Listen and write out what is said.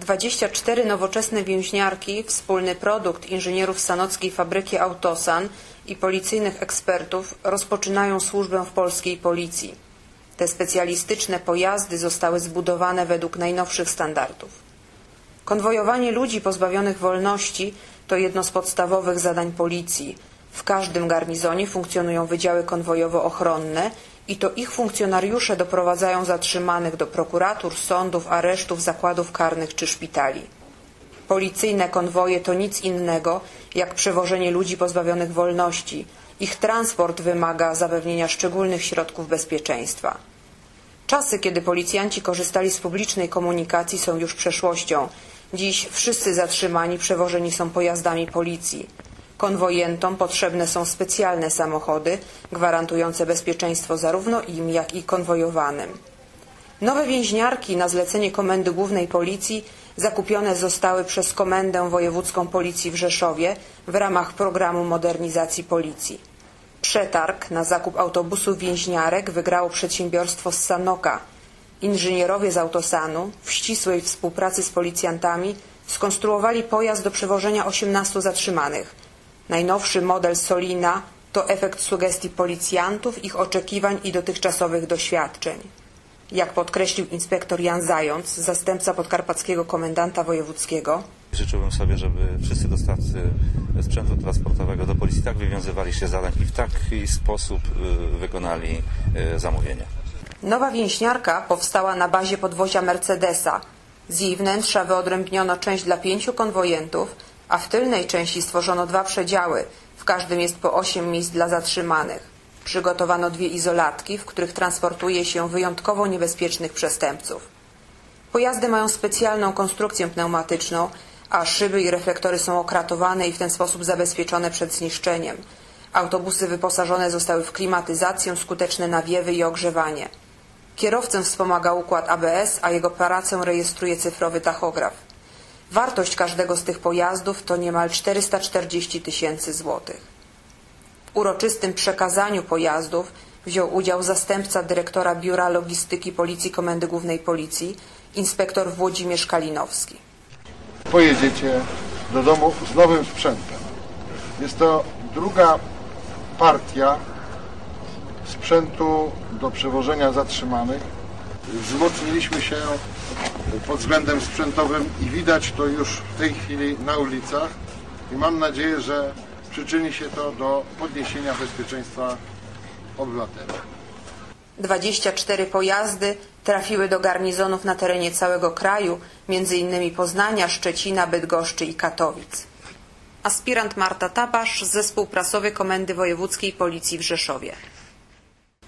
24 nowoczesne więźniarki, wspólny produkt inżynierów sanockiej fabryki Autosan i policyjnych ekspertów, rozpoczynają służbę w polskiej policji. Te specjalistyczne pojazdy zostały zbudowane według najnowszych standardów. Konwojowanie ludzi pozbawionych wolności to jedno z podstawowych zadań policji. W każdym garnizonie funkcjonują wydziały konwojowo-ochronne i to ich funkcjonariusze doprowadzają zatrzymanych do prokuratur, sądów, aresztów, zakładów karnych czy szpitali. Policyjne konwoje to nic innego jak przewożenie ludzi pozbawionych wolności. Ich transport wymaga zapewnienia szczególnych środków bezpieczeństwa. Czasy, kiedy policjanci korzystali z publicznej komunikacji, są już przeszłością. Dziś wszyscy zatrzymani przewożeni są pojazdami policji. Konwojentom potrzebne są specjalne samochody gwarantujące bezpieczeństwo zarówno im, jak i konwojowanym. Nowe więźniarki na zlecenie Komendy Głównej Policji zakupione zostały przez Komendę Wojewódzką Policji w Rzeszowie w ramach programu modernizacji policji. Przetarg na zakup autobusów więźniarek wygrało przedsiębiorstwo z Sanoka. Inżynierowie z Autosanu w ścisłej współpracy z policjantami skonstruowali pojazd do przewożenia 18 zatrzymanych. Najnowszy model Solina to efekt sugestii policjantów, ich oczekiwań i dotychczasowych doświadczeń. Jak podkreślił inspektor Jan Zając, zastępca podkarpackiego komendanta wojewódzkiego, życzyłbym sobie, żeby wszyscy dostawcy sprzętu transportowego do policji tak wywiązywali się z zadań i w taki sposób wykonali zamówienia. Nowa więźniarka powstała na bazie podwozia Mercedesa. Z jej wnętrza wyodrębniono część dla 5 konwojentów, a w tylnej części stworzono 2 przedziały. W każdym jest po 8 miejsc dla zatrzymanych. Przygotowano 2 izolatki, w których transportuje się wyjątkowo niebezpiecznych przestępców. Pojazdy mają specjalną konstrukcję pneumatyczną, a szyby i reflektory są okratowane i w ten sposób zabezpieczone przed zniszczeniem. Autobusy wyposażone zostały w klimatyzację, skuteczne nawiewy i ogrzewanie. Kierowcę wspomaga układ ABS, a jego pracę rejestruje cyfrowy tachograf. Wartość każdego z tych pojazdów to niemal 440 000 złotych. W uroczystym przekazaniu pojazdów wziął udział zastępca dyrektora Biura Logistyki Policji Komendy Głównej Policji, inspektor Włodzimierz Kalinowski. Pojedziecie do domu z nowym sprzętem. Jest to druga partia sprzętu do przewożenia zatrzymanych. Wzmocniliśmy się pod względem sprzętowym i widać to już w tej chwili na ulicach i mam nadzieję, że przyczyni się to do podniesienia bezpieczeństwa obywateli. 24 pojazdy trafiły do garnizonów na terenie całego kraju, m.in. Poznania, Szczecina, Bydgoszczy i Katowic. Aspirant Marta Tabasz, zespół prasowy Komendy Wojewódzkiej Policji w Rzeszowie.